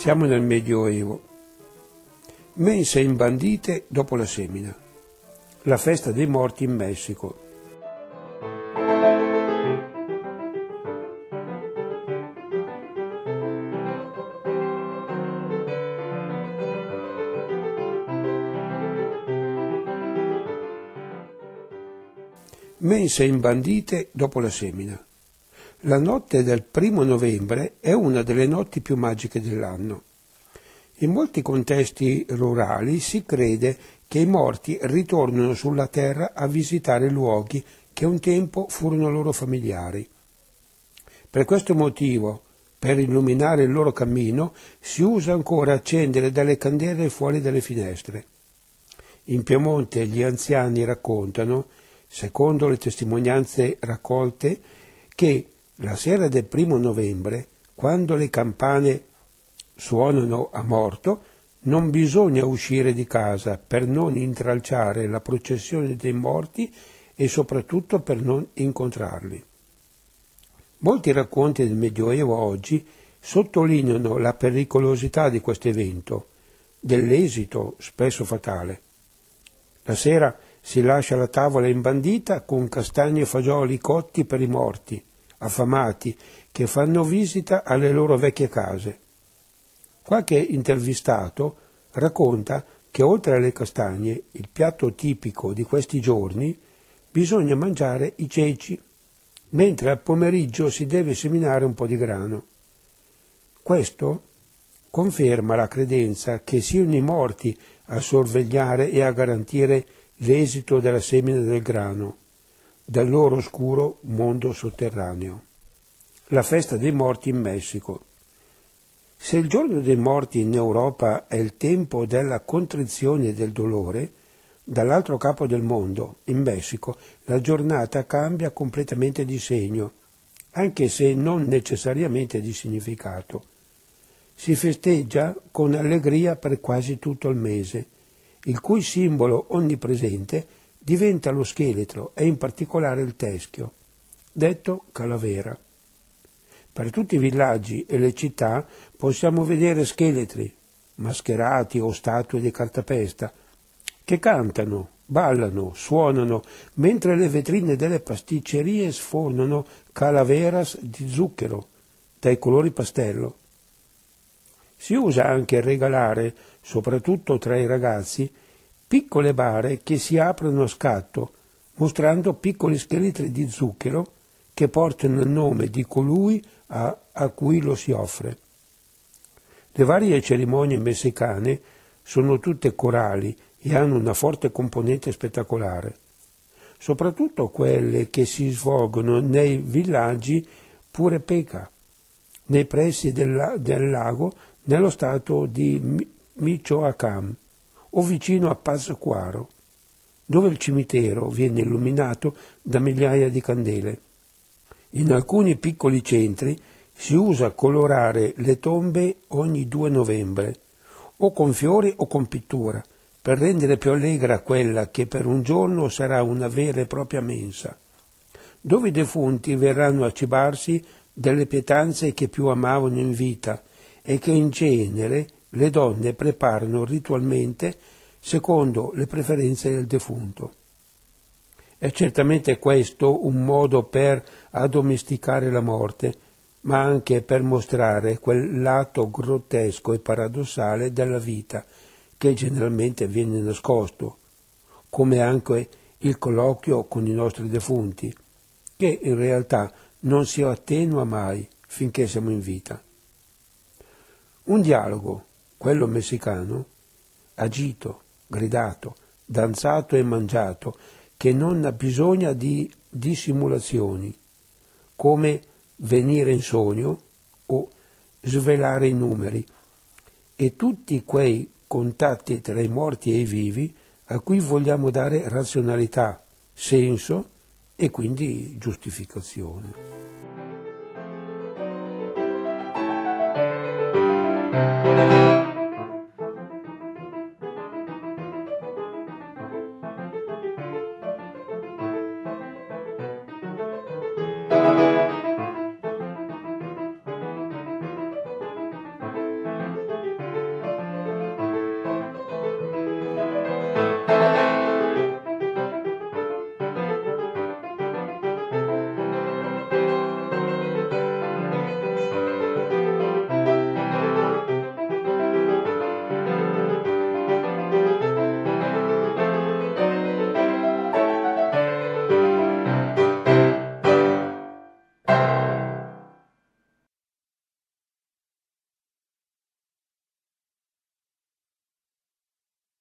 Siamo nel Medioevo. Mense imbandite dopo la semina. La festa dei morti in Messico. Mense imbandite dopo la semina. La notte del 1° novembre è una delle notti più magiche dell'anno. In molti contesti rurali si crede che i morti ritornino sulla terra a visitare luoghi che un tempo furono loro familiari. Per questo motivo, per illuminare il loro cammino, si usa ancora accendere delle candele fuori dalle finestre. In Piemonte gli anziani raccontano, secondo le testimonianze raccolte, che la sera del 1° novembre, quando le campane suonano a morto, non bisogna uscire di casa per non intralciare la processione dei morti e soprattutto per non incontrarli. Molti racconti del Medioevo oggi sottolineano la pericolosità di questo evento, dell'esito spesso fatale. La sera si lascia la tavola imbandita con castagni e fagioli cotti per i morti, affamati, che fanno visita alle loro vecchie case. Qualche intervistato racconta che oltre alle castagne, il piatto tipico di questi giorni, bisogna mangiare i ceci, mentre al pomeriggio si deve seminare un po' di grano. Questo conferma la credenza che siano i morti a sorvegliare e a garantire l'esito della semina del grano, dal loro oscuro mondo sotterraneo. La festa dei morti in Messico. Se il giorno dei morti in Europa è il tempo della contrizione e del dolore, dall'altro capo del mondo, in Messico, la giornata cambia completamente di segno, anche se non necessariamente di significato. Si festeggia con allegria per quasi tutto il mese, il cui simbolo onnipresente diventa lo scheletro e in particolare il teschio, detto calavera. Per tutti i villaggi e le città possiamo vedere scheletri, mascherati o statue di cartapesta, che cantano, ballano, suonano, mentre le vetrine delle pasticcerie sfornano calaveras di zucchero, dai colori pastello. Si usa anche regalare, soprattutto tra i ragazzi, piccole bare che si aprono a scatto, mostrando piccoli scheletri di zucchero che portano il nome di colui a cui lo si offre. Le varie cerimonie messicane sono tutte corali e hanno una forte componente spettacolare, soprattutto quelle che si svolgono nei villaggi Purepeca, nei pressi del lago, nello stato di Michoacán o vicino a Pátzcuaro, dove il cimitero viene illuminato da migliaia di candele. In alcuni piccoli centri si usa colorare le tombe ogni 2 novembre, o con fiori o con pittura, per rendere più allegra quella che per un giorno sarà una vera e propria mensa, dove i defunti verranno a cibarsi delle pietanze che più amavano in vita e che in genere le donne preparano ritualmente secondo le preferenze del defunto. È certamente questo un modo per addomesticare la morte, ma anche per mostrare quel lato grottesco e paradossale della vita che generalmente viene nascosto, come anche il colloquio con i nostri defunti, che in realtà non si attenua mai finché siamo in vita. Un dialogo, quello messicano, agito, gridato, danzato e mangiato, che non ha bisogno di dissimulazioni, come venire in sogno o svelare i numeri, e tutti quei contatti tra i morti e i vivi a cui vogliamo dare razionalità, senso e quindi giustificazione.